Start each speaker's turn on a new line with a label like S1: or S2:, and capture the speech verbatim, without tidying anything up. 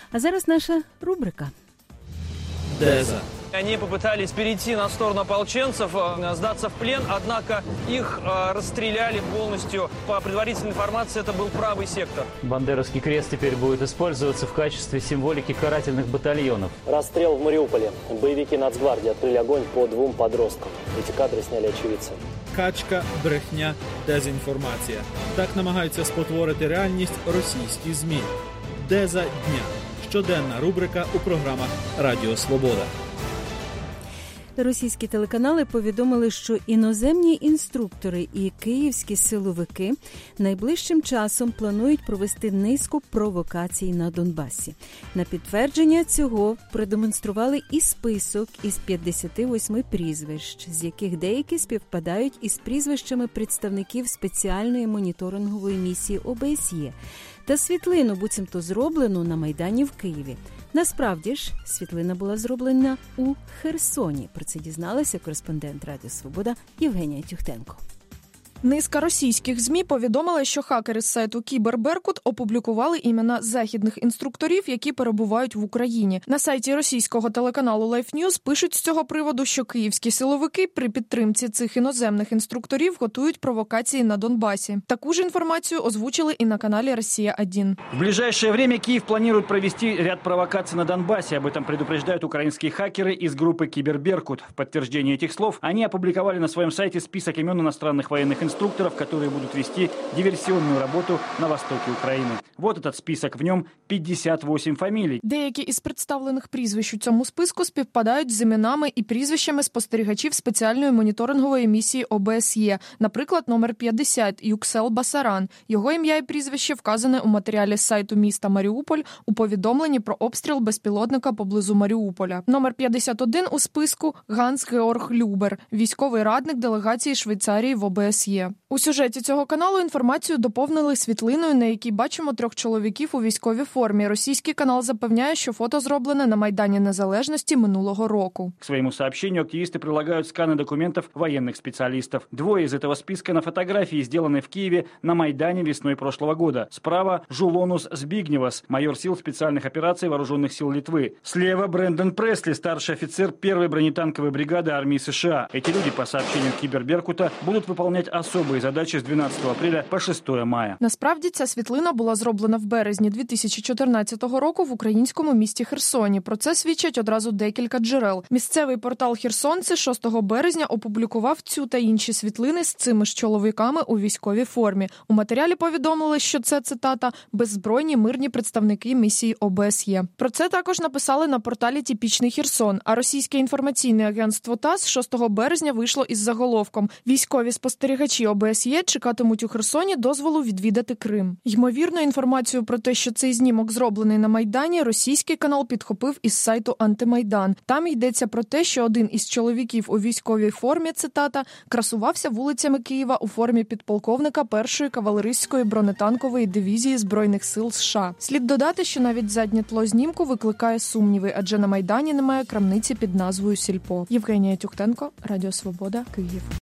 S1: А зараз наша рубрика.
S2: Деза.
S3: Они попытались перейти на сторону ополченцев, сдаться в плен, однако их расстреляли полностью. По предварительной информации, это был правый сектор.
S4: Бандеровский крест теперь будет использоваться в качестве символики карательных батальонов.
S5: Расстрел в Мариуполе. Боевики Нацгвардии открыли огонь по двум подросткам. Эти кадры сняли очевидцы.
S2: Качка, брехня, дезінформація. Так намагаються спотворити реальність російські ЗМІ. Деза дня. Щоденна рубрика у програмах Радіо Свобода.
S1: Російські телеканали повідомили, що іноземні інструктори і київські силовики найближчим часом планують провести низку провокацій на Донбасі. На підтвердження цього продемонстрували і список із п'ятдесяти восьми прізвищ, з яких деякі співпадають із прізвищами представників спеціальної моніторингової місії О Б С Є та світлину, буцімто зроблену на Майдані в Києві. Насправді ж, світлина була зроблена у Херсоні. Про це дізналася кореспондент Радіо Свобода Євгенія Тюхтенко.
S6: Низка російських ЗМІ повідомили, що хакери з сайту «Кіберберкут» опублікували імена західних інструкторів, які перебувають в Україні. На сайті російського телеканалу Life News пишуть з цього приводу, що київські силовики при підтримці цих іноземних інструкторів готують провокації на Донбасі. Таку ж інформацію озвучили і на каналі «Россия один».
S7: В ближайшее время Киев планирует провести ряд провокаций на Донбассе. Об этом предупреждают украинские хакеры из группы «Киберберкут». В подтверждение этих слов они опубликовали на своем сайте список имен иностранных военных инструкторов, инструкторов, которые будут вести диверсионную работу на востоке Украины. Вот этот список, в нем п'ятдесят вісім фамілій.
S6: Деякі із представлених прізвищ у цьому списку співпадають з іменами і прізвищами спостерігачів спеціальної моніторингової місії О Б С Є. Наприклад, номер п'ятдесят – Юксел Басаран. Його ім'я і прізвище вказане у матеріалі з сайту міста Маріуполь у повідомленні про обстріл безпілотника поблизу Маріуполя. Номер п'ятдесят один у списку – Ганс Георг Любер, військовий радник делегації Швейцарії в О Б С Є. У сюжеті цього каналу інформацію доповнили світлиною, на якій бачимо трьох чоловіків у військовій формі. Російський канал запевняє, що фото зроблене на Майдані Незалежності минулого року.
S7: К своему сообщению активисты прилагают сканы документов военных специалистов. Двое из этого списка на фотографии, сделанной в Киеве на Майдане весной прошлого года. Справа Жулонус Збигневас, майор сил специальных операций вооруженных сил Литвы. Слева Брэндон Пресли, старший офицер первой бронетанковой бригады армии США. Эти люди, по сообщению Киберберкута, будут выполнять особые задачі з дванадцятого апреля по шостого мая.
S6: Насправді, ця світлина була зроблена в березні дві тисячі чотирнадцятого року в українському місті Херсоні. Про це свідчать одразу декілька джерел. Місцевий портал «Херсонці» шостого березня опублікував цю та інші світлини з цими ж чоловіками у військовій формі. У матеріалі повідомили, що це, цитата, «беззбройні мирні представники місії О Б С Є». Про це також написали на порталі «Типічний Херсон», а російське інформаційне агентство ТАСС шостого березня вийшло із заголовком «Військові спостерігачі О Б С Є чекатимуть у Херсоні дозволу відвідати Крим». Ймовірно, інформацію про те, що цей знімок зроблений на Майдані, російський канал підхопив із сайту «Антимайдан». Там йдеться про те, що один із чоловіків у військовій формі, цитата, красувався вулицями Києва у формі підполковника першої кавалерійської бронетанкової дивізії Збройних сил США. Слід додати, що навіть заднє тло знімку викликає сумніви, адже на Майдані немає крамниці під назвою «Сільпо». Євгенія Тюхтенко, Радіо Свобода, Київ.